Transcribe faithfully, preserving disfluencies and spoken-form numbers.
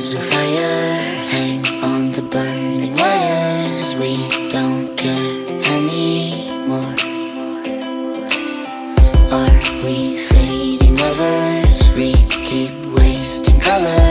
Flames of fire hang on to burning wires. We don't care anymore. Are we fading lovers? We keep wasting color.